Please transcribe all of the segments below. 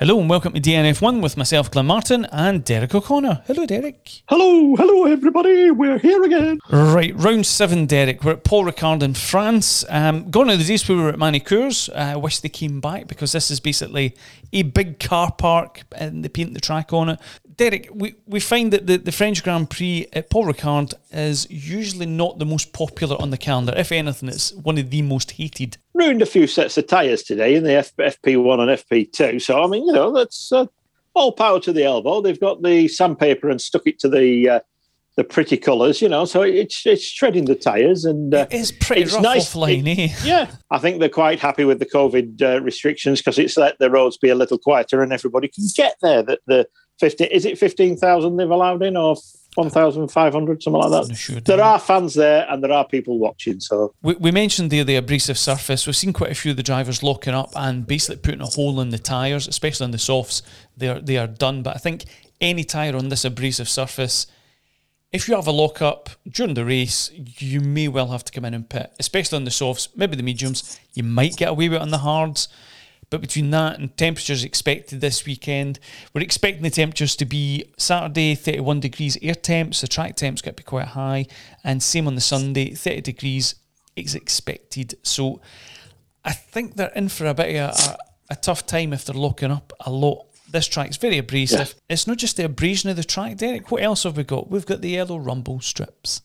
Hello and welcome to DNF1 with myself, Glenn Martin, and Derek O'Connor. Hello, Derek. Hello everybody, we're here again. Right, round 7, Derek. We're at Paul Ricard in France. Gone are the days where we were at Manicures. I wish they came back because this is basically a big car park and they paint the track on it. Derek, we find that the French Grand Prix at Paul Ricard is usually not the most popular on the calendar. If anything, it's one of the most hated. Ruined a few sets of tyres today in the FP1 and FP2. So, I mean, that's all power to the elbow. They've got the sandpaper and stuck it to the pretty colours, so it's treading the tyres. And it is pretty rough nice. Offline, eh? Yeah, I think they're quite happy with the COVID restrictions because it's let the roads be a little quieter and everybody can get there. The 15,000 they've allowed in, or 1,500, something like that. Sure there are fans there and there are people watching. So we mentioned there the abrasive surface. We've seen quite a few of the drivers locking up and basically putting a hole in the tyres, especially on the softs. They are done. But I think any tyre on this abrasive surface, if you have a lock-up during the race, you may well have to come in and pit, especially on the softs, maybe the mediums. You might get away with it on the hards. But between that and temperatures expected this weekend, we're expecting the temperatures to be Saturday, 31 degrees air temps. The track temps going to be quite high. And same on the Sunday, 30 degrees is expected. So I think they're in for a bit of a tough time if they're locking up a lot. This track's very abrasive. Yeah. It's not just the abrasion of the track, Derek. What else have we got? We've got the yellow rumble strips.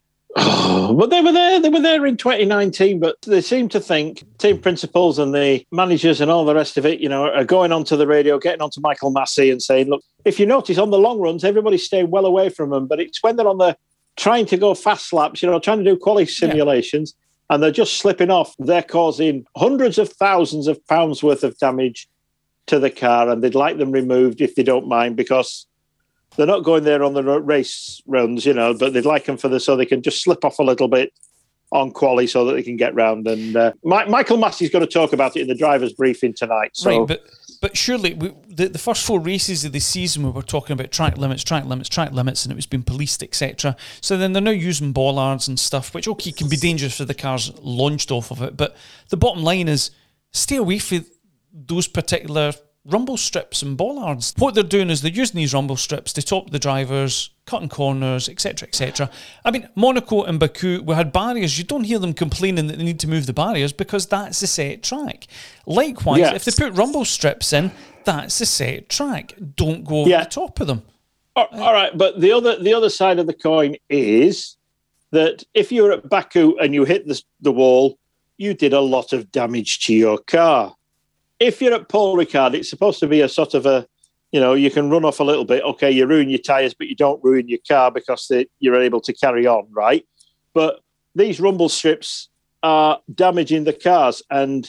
Oh, but they were there in 2019, but they seem to think team principals and the managers and all the rest of it, are going onto the radio, getting onto Michael Massey and saying, look, if you notice on the long runs, everybody stay well away from them, but it's when they're on the trying to go fast laps, trying to do quality simulations, and they're just slipping off, they're causing hundreds of thousands of pounds worth of damage to the car, and they'd like them removed if they don't mind, because they're not going there on the race runs, but they'd like them so they can just slip off a little bit on quali so that they can get round. And Michael Massey's going to talk about it in the driver's briefing tonight. So. Right, but surely the first 4 races of the season we were talking about track limits, and it was being policed, etc. So then they're now using bollards and stuff, which, okay, can be dangerous for the cars launched off of it. But the bottom line is stay away from those particular rumble strips and bollards. What they're doing is they're using these rumble strips to top the drivers, cutting corners, etc., etc. I mean, Monaco and Baku, we had barriers. You don't hear them complaining that they need to move the barriers because that's the set track. Likewise, if they put rumble strips in, that's the set track. Don't go over the top of them. All right, but the other side of the coin is that if you're at Baku and you hit the wall, you did a lot of damage to your car. If you're at Paul Ricard, it's supposed to be a sort of you can run off a little bit. Okay, you ruin your tyres, but you don't ruin your car because you're able to carry on, right? But these rumble strips are damaging the cars, and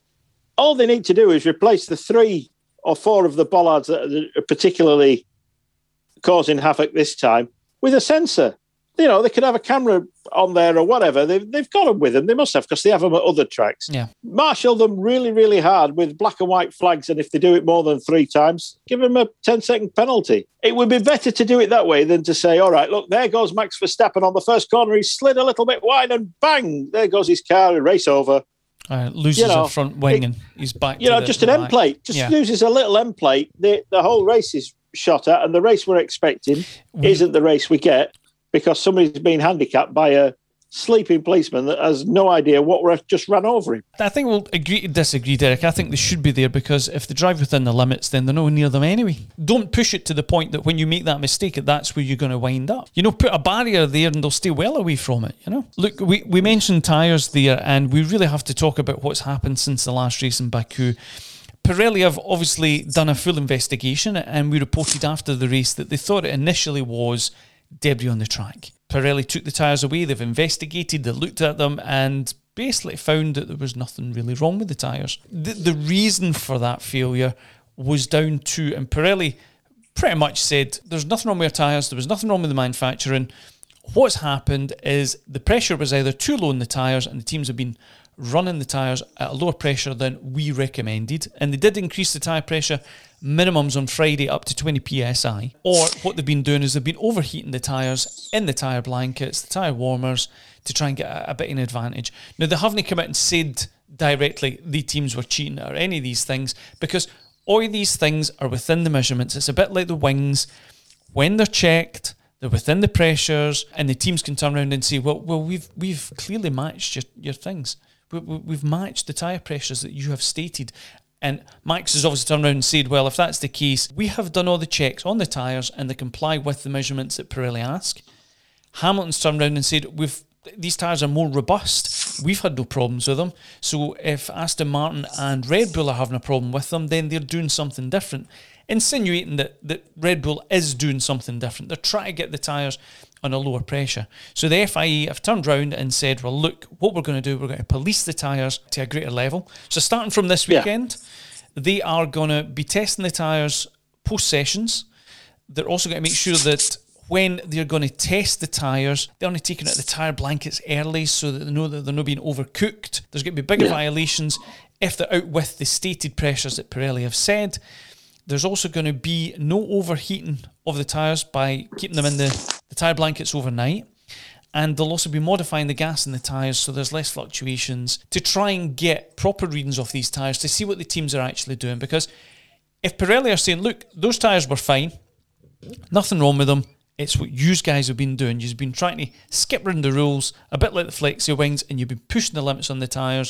all they need to do is replace the 3 or 4 of the bollards that are particularly causing havoc this time with a sensor. They could have a camera on there or whatever. They've got them with them. They must have, because they have them at other tracks. Yeah. Marshal them really, really hard with black and white flags, and if they do it more than 3 times, give them a 10-second penalty. It would be better to do it that way than to say, all right, look, there goes Max Verstappen on the first corner. He slid a little bit wide and bang, there goes his car, race over. Loses a front wing and he's back to just an end plate. Just loses a little end plate. The whole race is shot at, and the race we're expecting isn't the race we get, because somebody's been handicapped by a sleeping policeman that has no idea what just ran over him. I think we'll agree to disagree, Derek. I think they should be there, because if they drive within the limits, then they're nowhere near them anyway. Don't push it to the point that when you make that mistake, that's where you're going to wind up. Put a barrier there and they'll stay well away from it, Look, we mentioned tyres there, and we really have to talk about what's happened since the last race in Baku. Pirelli have obviously done a full investigation, and we reported after the race that they thought it initially was debris on the track. Pirelli took the tyres away, they've investigated, they looked at them and basically found that there was nothing really wrong with the tyres. The reason for that failure was down to, and Pirelli pretty much said, there's nothing wrong with our tyres, there was nothing wrong with the manufacturing. What's happened is the pressure was either too low in the tyres, and the teams have been running the tyres at a lower pressure than we recommended, and they did increase the tyre pressure minimums on Friday up to 20 psi. Or what they've been doing is they've been overheating the tyres in the tyre blankets, the tyre warmers, to try and get a bit of an advantage. Now, they haven't come out and said directly the teams were cheating or any of these things, because All these things are within the measurements. It's a bit like the wings. When they're checked, they're within the pressures, and the teams can turn around and say, well, we've clearly matched your things. We've matched the tyre pressures that you have stated. And Max has obviously turned around and said, well, if that's the case, we have done all the checks on the tyres and they comply with the measurements that Pirelli ask. Hamilton's turned around and said, these tyres are more robust. We've had no problems with them. So if Aston Martin and Red Bull are having a problem with them, then they're doing something different, insinuating that Red Bull is doing something different. They're trying to get the tyres on a lower pressure. So the FIA have turned around and said, well, look, what we're going to do, we're going to police the tyres to a greater level. So starting from this weekend, they are going to be testing the tyres post-sessions. They're also going to make sure that when they're going to test the tyres, they're only taking out the tyre blankets early so that they know that they're not being overcooked. There's going to be bigger violations if they're out with the stated pressures that Pirelli have said. There's also going to be no overheating of the tyres by keeping them in the tyre blankets overnight. And they'll also be modifying the gas in the tyres so there's less fluctuations to try and get proper readings off these tyres to see what the teams are actually doing. Because if Pirelli are saying, look, those tyres were fine, nothing wrong with them, it's what you guys have been doing. You've been trying to skip around the rules, a bit like the Flexi Wings, and you've been pushing the limits on the tyres,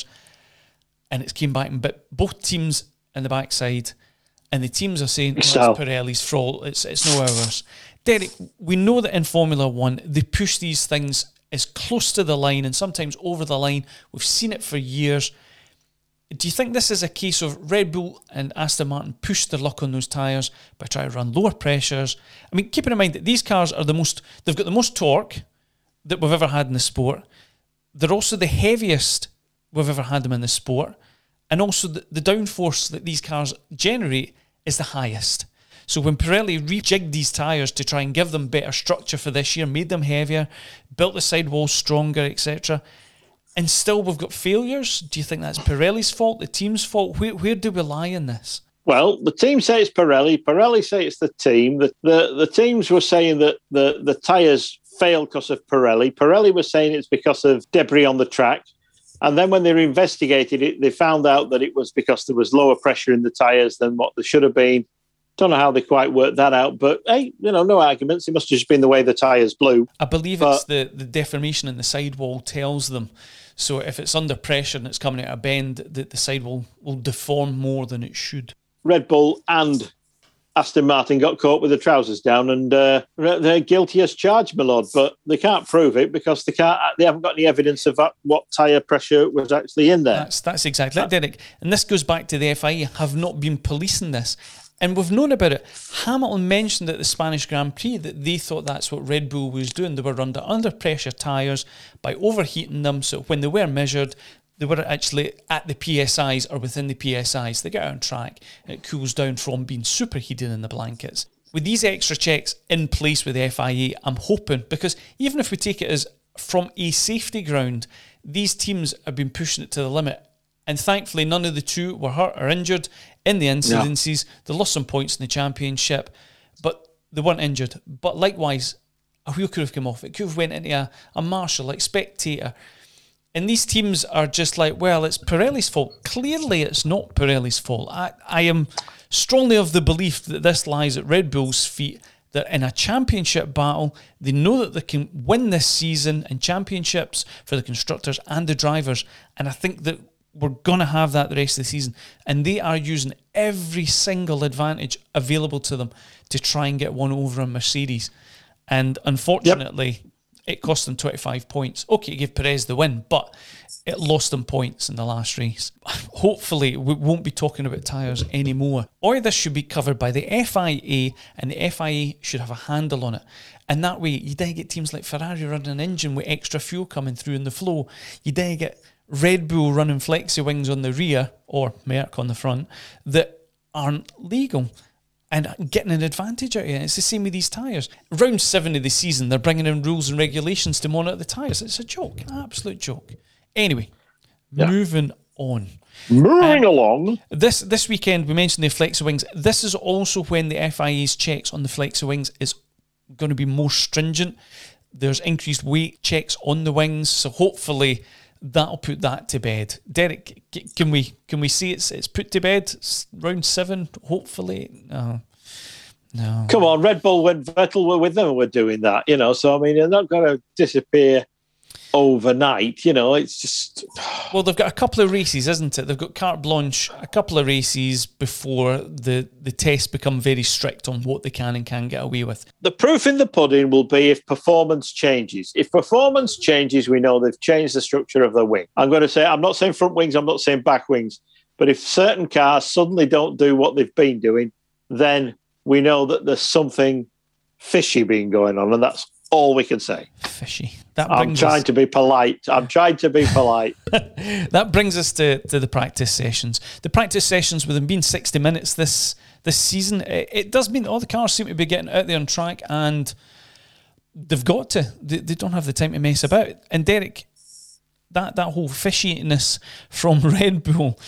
and it's came back and bit both teams in the backside. And the teams are saying, it's Pirelli's fault, it's no ours. Derek, we know that in Formula One, they push these things as close to the line and sometimes over the line. We've seen it for years. Do you think this is a case of Red Bull and Aston Martin pushed their luck on those tyres by trying to run lower pressures? I mean, keeping in mind that these cars are they've got the most torque that we've ever had in the sport. They're also the heaviest we've ever had them in the sport. And also the downforce that these cars generate is the highest. So when Pirelli rejigged these tyres to try and give them better structure for this year, made them heavier, built the sidewalls stronger, etc., and still we've got failures, do you think that's Pirelli's fault, the team's fault? Where do we lie in this? Well, the team say it's Pirelli. Pirelli say it's the team. The teams were saying that the tyres failed because of Pirelli. Pirelli was saying it's because of debris on the track. And then when they investigated it, they found out that it was because there was lower pressure in the tyres than what there should have been. Don't know how they quite worked that out, but hey, no arguments. It must have just been the way the tyres blew. I believe it's the deformation in the sidewall tells them. So if it's under pressure and it's coming out of bend, the sidewall will deform more than it should. Red Bull and Aston Martin got caught with the trousers down, and they're guilty as charged, my lord. But they can't prove it because they haven't got any evidence of what tyre pressure was actually in there. That's exactly it, Derek. And this goes back to the FIA have not been policing this. And we've known about it. Hamilton mentioned at the Spanish Grand Prix that they thought that's what Red Bull was doing. They were under pressure tyres by overheating them. So when they were measured, they were actually at the PSIs or within the PSIs. They get on track. It cools down from being superheated in the blankets. With these extra checks in place with the FIA, I'm hoping, because even if we take it as from a safety ground, these teams have been pushing it to the limit. And thankfully, none of the two were hurt or injured in the incidences. Yeah. They lost some points in the championship, but they weren't injured. But likewise, a wheel could have come off. It could have went into a marshal, like spectator. And these teams are just like, well, it's Pirelli's fault. Clearly, it's not Pirelli's fault. I am strongly of the belief that this lies at Red Bull's feet, that in a championship battle, they know that they can win this season in championships for the constructors and the drivers. And I think that we're going to have that the rest of the season. And they are using every single advantage available to them to try and get one over on Mercedes. And unfortunately, it cost them 25 points. Okay, it gave Perez the win, but it lost them points in the last race. Hopefully, we won't be talking about tyres anymore. All this should be covered by the FIA, and the FIA should have a handle on it. And that way, you dare get teams like Ferrari running an engine with extra fuel coming through in the flow. You dare get Red Bull running Flexi Wings on the rear, or Merc on the front, that aren't legal, and getting an advantage out of it. It's the same with these tyres. Round 7 of the season, they're bringing in rules and regulations to monitor the tyres. It's a joke, an absolute joke. Anyway, moving on. Moving along. This weekend, we mentioned the Flexi Wings. This is also when the FIA's checks on the Flexi Wings is going to be more stringent. There's increased weight checks on the wings, so hopefully that'll put that to bed. Derek, can we see it's put to bed? Round 7, hopefully. No. Come on, Red Bull, when Vettel were with them, were doing that, So, I mean, they're not going to disappear overnight, it's just... Well, they've got a couple of races, isn't it? They've got carte blanche, a couple of races before the tests become very strict on what they can and can't get away with. The proof in the pudding will be if performance changes. If performance changes, we know they've changed the structure of the wing. I'm not saying front wings, I'm not saying back wings, but if certain cars suddenly don't do what they've been doing, then we know that there's something fishy being going on, and that's all we can say. Fishy. I'm trying to be polite. That brings us to the practice sessions. The practice sessions, with them being 60 minutes this season, it does mean that all the cars seem to be getting out there on track, and they've got to. They don't have the time to mess about. And Derek, that whole fishiness from Red Bull.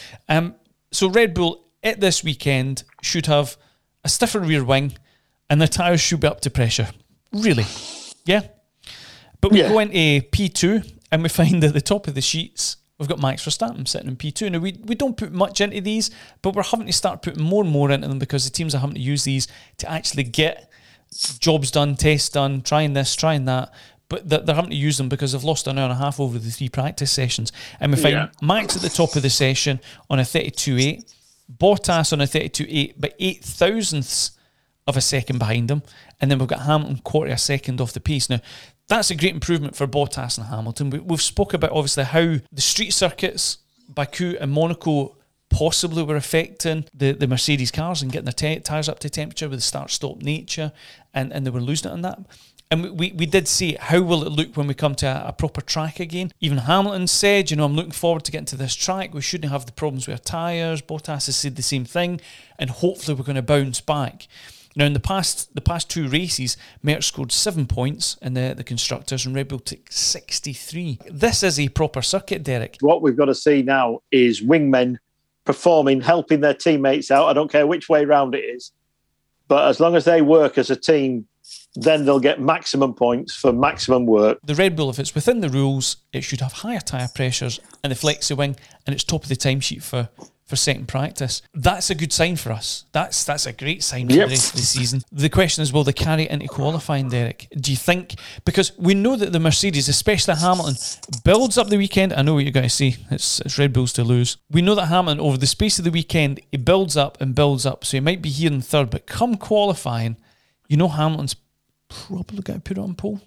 So Red Bull at this weekend should have a stiffer rear wing, and their tyres should be up to pressure. Really? Yeah. But we go into P2 and we find at the top of the sheets we've got Max Verstappen sitting in P2. Now, we don't put much into these, but we're having to start putting more and more into them because the teams are having to use these to actually get jobs done, tests done, trying this, trying that. But they're having to use them because they've lost an hour and a half over the 3 practice sessions. And we find Max at the top of the session on a 32.8, Bottas on a 32.8, but 8 thousandths of a second behind him. And then we've got Hamilton quarter a second off the pace. Now, that's a great improvement for Bottas and Hamilton. We've spoke about, obviously, how the street circuits, Baku and Monaco, possibly were affecting the Mercedes cars and getting their tyres up to temperature with the start-stop nature, and they were losing it on that. And we did see how will it look when we come to a proper track again. Even Hamilton said, I'm looking forward to getting to this track. We shouldn't have the problems with our tyres. Bottas has said the same thing, and hopefully we're going to bounce back. Now, in the past 2 races, Merckx scored 7 points in the constructors, and Red Bull took 63. This is a proper circuit, Derek. What we've got to see now is wingmen performing, helping their teammates out. I don't care which way round it is, but as long as they work as a team, then they'll get maximum points for maximum work. The Red Bull, if it's within the rules, it should have higher tyre pressures and the flexi wing, and it's top of the timesheet for second practice. That's a good sign for us. That's a great sign for the rest of the season. The question is, will they carry it into qualifying, Derek? Do you think? Because we know that the Mercedes, especially Hamilton, builds up the weekend. I know what you're going to say. It's Red Bulls to lose. We know that Hamilton, over the space of the weekend, he builds up and builds up. So he might be here in third, but come qualifying, Hamilton's probably going to put it on pole.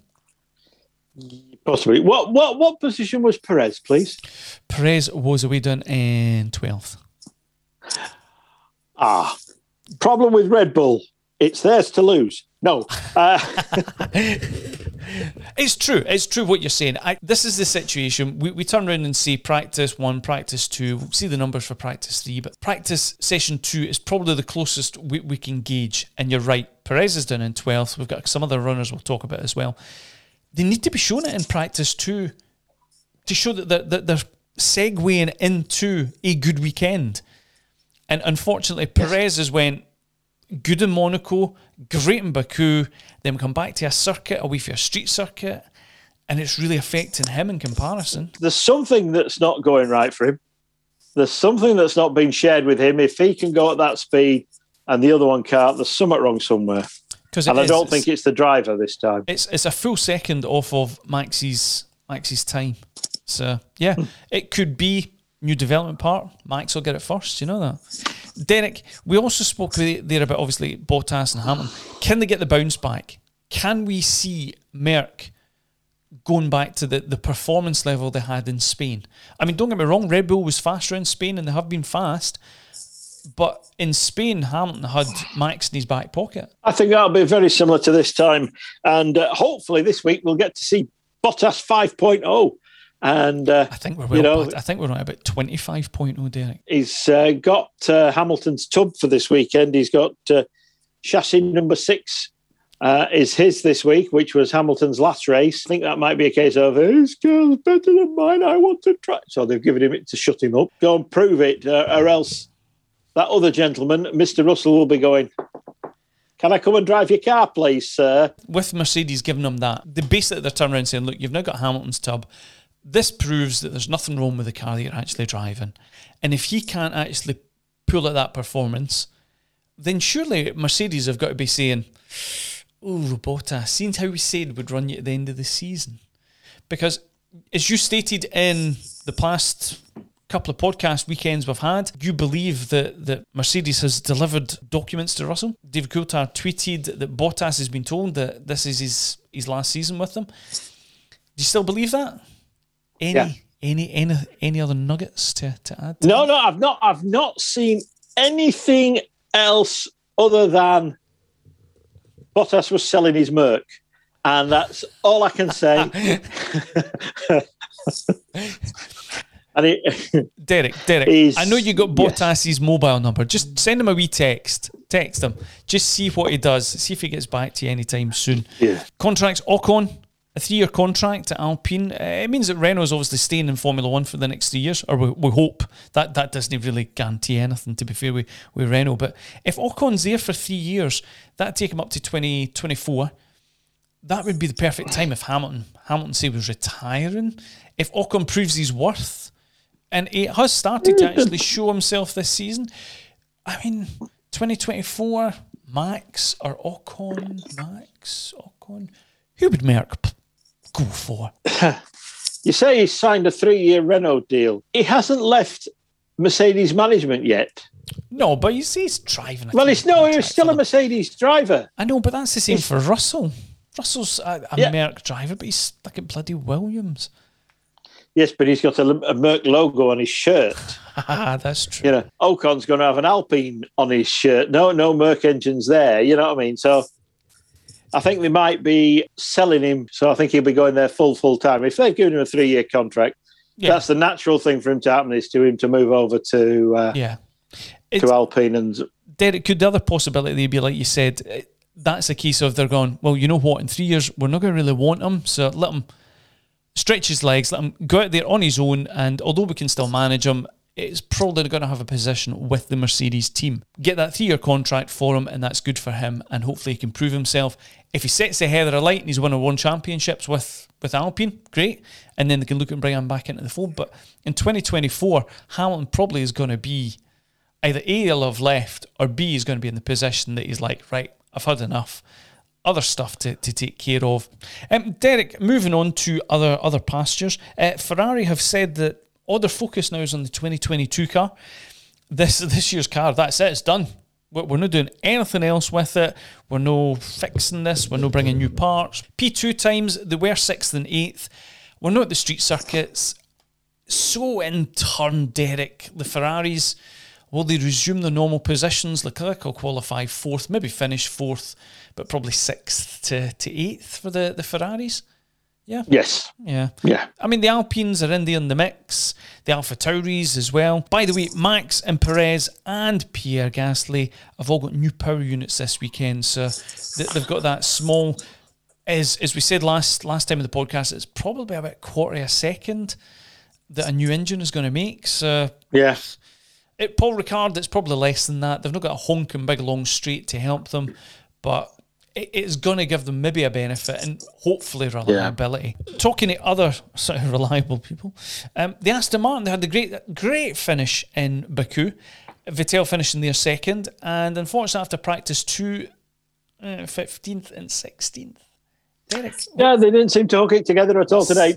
Possibly. What position was Perez, please? Perez was away down in 12th. Problem with Red Bull. It's theirs to lose. No. It's true. It's true what you're saying. This is the situation. We turn around and see practice 1, practice 2. We'll see the numbers for practice 3, but practice session 2 is probably the closest we can gauge. And you're right. Perez is down in 12th. We've got some other runners we'll talk about as well. They need to be shown it in practice 2 to show that they're segueing into a good weekend. And unfortunately, Perez has went good in Monaco, great in Baku, then come back to a circuit, away from a street circuit, and it's really affecting him in comparison. There's something that's not going right for him. There's something that's not being shared with him. If he can go at that speed and the other one can't, there's something wrong somewhere. And I don't think it's the driver this time. It's a full second off of Max's time. So, yeah, it could be new development part. Max will get it first, you know that. Derek, we also spoke there about, obviously, Bottas and Hamilton. Can they get the bounce back? Can we see Merck going back to the performance level they had in Spain? I mean, don't get me wrong, Red Bull was faster in Spain and they have been fast. But in Spain, Hamilton had Max in his back pocket. I think that'll be very similar to this time. And hopefully this week we'll get to see Bottas 5.0. And I think we're I think we're on about 25.0, Derek. He's got Hamilton's tub for this weekend. He's got chassis number 6 is his this week, which was Hamilton's last race. I think that might be a case of, his car's better than mine, I want to try. So they've given him it to shut him up. Go and prove it, or else that other gentleman, Mr. Russell, will be going, can I come and drive your car, please, sir? With Mercedes giving them that, basically they're turning around saying, look, you've now got Hamilton's tub. this proves that there's nothing wrong with the car that you're actually driving. And if he can't actually pull at that performance, then surely Mercedes have got to be saying, "Oh, Bottas, seeing how we said we'd run you at the end of the season." Because, as you stated in the past couple of podcast weekends we've had, you believe that Mercedes has delivered documents to Russell. David Coulthard tweeted that Bottas has been told that this is his last season with them. Do you still believe that? Any other nuggets to add? No, I've not seen anything else other than Bottas was selling his Merc, and that's all I can say. Derek, I know you got Bottas's mobile number. Just send him a wee text. Text him. Just see what he does. See if he gets back to you anytime soon. Yeah. Contracts, Ocon, a 3-year contract at Alpine. It means that Renault's obviously staying in Formula 1 for the next 3 years, or we hope. That doesn't really guarantee anything, to be fair, with Renault. But if Ocon's there for 3 years, that'd take him up to 2024. That would be the perfect time if Hamilton say was retiring. If Ocon proves his worth, and he has started to actually show himself this season. I mean, 2024, Max or Ocon? Max, Ocon. Who would Merck go for? You say he's signed a 3-year Renault deal. He hasn't left Mercedes management yet. No, but you see he's driving. He's still a Mercedes driver. I know, but that's the same for Russell. Russell's a Merck driver, but he's stuck at bloody Williams. Yes, but he's got a Merck logo on his shirt. That's true. Ocon's going to have an Alpine on his shirt. No Merck engines there. You know what I mean? So I think they might be selling him. So I think he'll be going there full time. If they've given him a 3-year contract, that's the natural thing for him to happen, is to him to move over to Alpine. And Derek, could the other possibility be, like you said, that's a case of they're going, well, you know what, in 3 years, we're not going to really want him, so let him stretch his legs, let him go out there on his own, and although we can still manage him, it's probably going to have a position with the Mercedes team. Get that 3-year contract for him, and that's good for him, and hopefully he can prove himself. If he sets the heather alight and he's winning 1 championships with Alpine, great, and then they can look and bring him back into the fold. But in 2024, Hamilton probably is going to be either A, he'll have left, or B, he's going to be in the position that he's like, right, I've had enough. Other stuff to take care of. Derek, moving on to other pastures. Ferrari have said that all their focus now is on the 2022 car. This year's car, that's it, it's done. We're not doing anything else with it. We're no fixing this. We're no bringing new parts. P2 times, they were 6th and 8th. We're not at the street circuits. So in turn, Derek, the Ferraris, will they resume the normal positions? Leclerc will qualify 4th, maybe finish 4th, but probably 6th to 8th for the Ferraris. Yeah. Yes. Yeah. Yeah. I mean, the Alpines are in there in the mix, the Alpha Tauris as well. By the way, Max and Perez and Pierre Gasly have all got new power units this weekend, so they've got that small, as we said last time in the podcast, it's probably about 1/4 of a second that a new engine is going to make. So yeah. Paul Ricard, it's probably less than that. They've not got a honking big long straight to help them, but it's going to give them maybe a benefit and hopefully reliability. Yeah. Talking to other sort of reliable people, the Aston Martin, they had the great finish in Baku. Vettel finishing their 2nd, and unfortunately after practice 2, 15th and 16th. Derek, yeah, they didn't seem to hook it together at all today.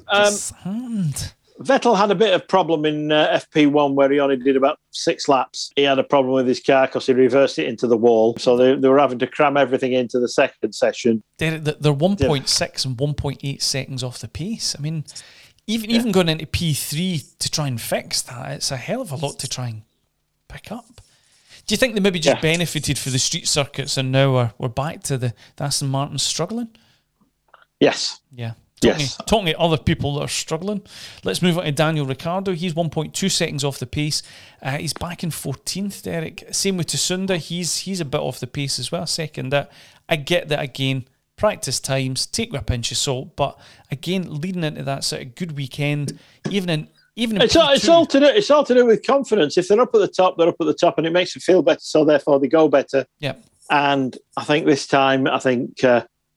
Vettel had a bit of problem in FP1 where he only did about 6 laps. He had a problem with his car because he reversed it into the wall. So they were having to cram everything into the second session. They're 1.6 and 1.8 seconds off the pace. I mean, even going into P3 to try and fix that, it's a hell of a lot to try and pick up. Do you think they maybe just benefited for the street circuits and now we're back to the Aston Martin struggling? Yes. Yeah. Talking to other people that are struggling, let's move on to Daniel Ricciardo. He's 1.2 seconds off the pace. He's back in 14th, Derek. Same with Tsunda. He's a bit off the pace as well, 2nd. I get that again. Practice times, take with a pinch of salt, but again, leading into that sort of good weekend, even in it's all to do with confidence. If they're up at the top, they're up at the top, and it makes them feel better. So therefore, they go better. Yeah. And I think this time,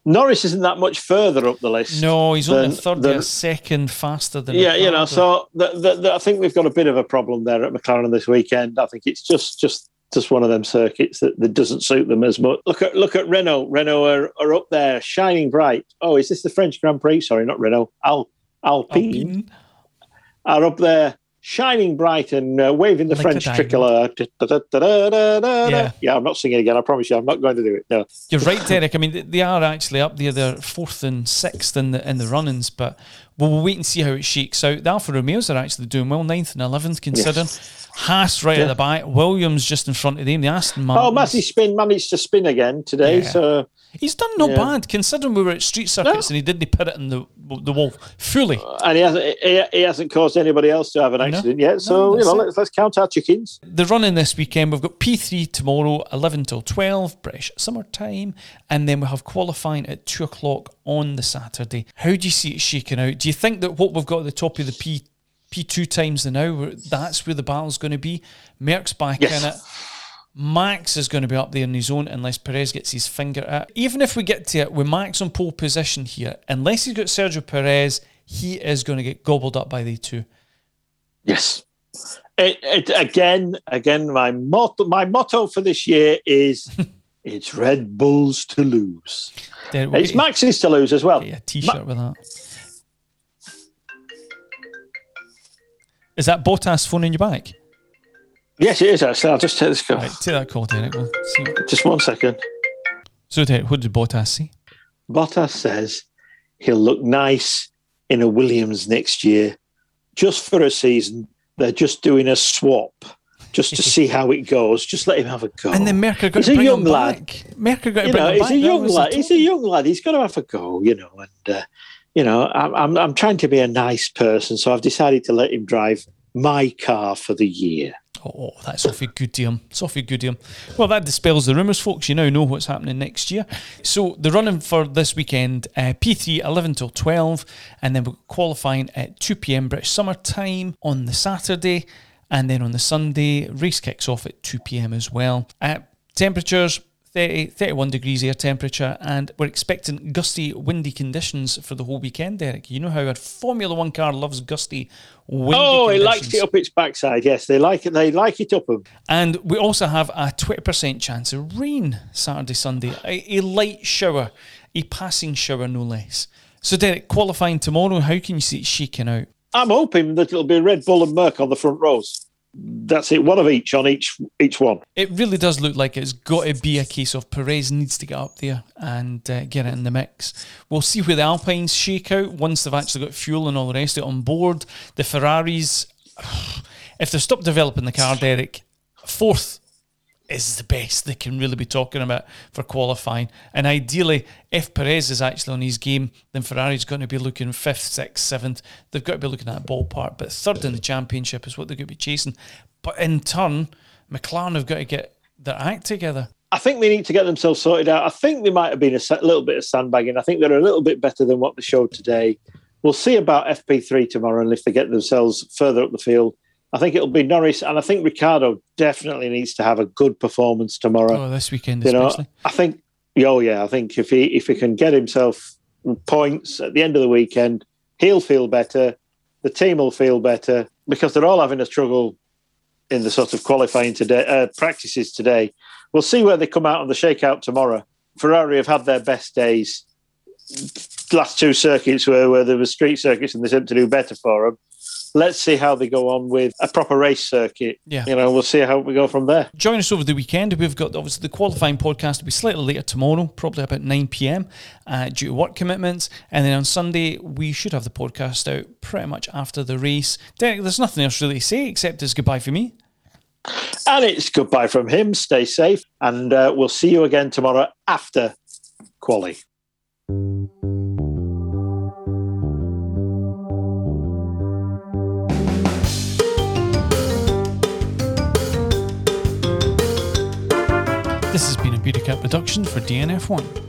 Norris isn't that much further up the list. No, he's only a second faster than Ricciardo. So I think we've got a bit of a problem there at McLaren this weekend. I think it's just one of them circuits that doesn't suit them as much. Look at Renault. Renault are up there, shining bright. Oh, is this the French Grand Prix? Sorry, not Renault. Alpine are up there, shining bright and waving the like French tricolor. Yeah, I'm not singing again. I promise you, I'm not going to do it. No, you're right, Derek. I mean, they are actually up there. They're 4th and 6th in the run-ins, but we'll wait and see how it shakes out. The Alfa Romeos are actually doing well, 9th and 11th, considering. Yes. Haas right at the back, Williams just in front of them. The Aston Martin. Matty managed to spin again today, so he's done no bad considering we were at street circuits and he didn't put it in the wall fully. And he hasn't caused anybody else to have an accident yet. So let's count our chickens. The running this weekend, we've got P3 tomorrow, 11 till 12, British summertime, and then we have qualifying at 2:00 on the Saturday. How do you see it shaking out? Do you think that what we've got at the top of the P2 times now, that's where the battle's going to be? Merck's back in it. Max is going to be up there in his own unless Perez gets his finger at it. Even if we get to it with Max on pole position here, unless he's got Sergio Perez, he is going to get gobbled up by the two. Yes. Again, my motto for this year is it's Red Bulls to lose. It's Max's to lose as well. Get a T-shirt with that. Is that Bottas phoning you back? Yes, it is actually. I'll just take this call. Right, take that call, Derek. We'll see. Just 1 second. So, Derek, what did Bottas say? Bottas says he'll look nice in a Williams next year, just for a season. They're just doing a swap, just to see how it goes. Just let him have a go. And then Mercer got to bring him back. Mercer got to bring him back. He's a young lad. He's a young lad. He's got to have a go, And I'm trying to be a nice person, so I've decided to let him drive my car for the year. Oh, that's awfully good to him. It's awfully good to him. Well, that dispels the rumours, folks. You now know what's happening next year. So the running for this weekend, P3 11 till 12, and then we're qualifying at 2 p.m. British summer time on the Saturday, and then on the Sunday, race kicks off at 2 p.m. as well. Temperatures, 31 degrees air temperature, and we're expecting gusty, windy conditions for the whole weekend, Derek. You know how a Formula One car loves gusty, windy conditions. It likes it up its backside. Yes, they like it. They like it up them. And we also have a 20% chance of rain Saturday, Sunday. A light shower, a passing shower, no less. So, Derek, qualifying tomorrow, how can you see it shaking out? I'm hoping that it'll be Red Bull and Merck on the front rows. That's it, one of each on each one. It really does look like it's got to be a case of Perez needs to get up there and get it in the mix. We'll see where the Alpines shake out once they've actually got fuel and all the rest of it on board. The Ferraris, if they stop developing the car, Derek, 4th is the best they can really be talking about for qualifying. And ideally, if Perez is actually on his game, then Ferrari's going to be looking 5th, 6th, 7th. They've got to be looking at a ballpark. But 3rd in the championship is what they're going to be chasing. But in turn, McLaren have got to get their act together. I think they need to get themselves sorted out. I think they might have been a little bit of sandbagging. I think they're a little bit better than what they showed today. We'll see about FP3 tomorrow and if they get themselves further up the field. I think it'll be Norris, and I think Ricciardo definitely needs to have a good performance tomorrow. Oh, this weekend especially. I think if he can get himself points at the end of the weekend, he'll feel better. The team will feel better because they're all having a struggle in the sort of qualifying today, practices today. We'll see where they come out on the shakeout tomorrow. Ferrari have had their best days. Last 2 circuits where there were street circuits and they seemed to do better for them. Let's see how they go on with a proper race circuit. Yeah. We'll see how we go from there. Join us over the weekend. We've got, obviously, the qualifying podcast will be slightly later tomorrow, probably about 9 p.m. Due to work commitments. And then on Sunday, we should have the podcast out pretty much after the race. Derek, there's nothing else really to say except it's goodbye for me. And it's goodbye from him. Stay safe. And we'll see you again tomorrow after quali. This has been a Beautycat production for DNF1.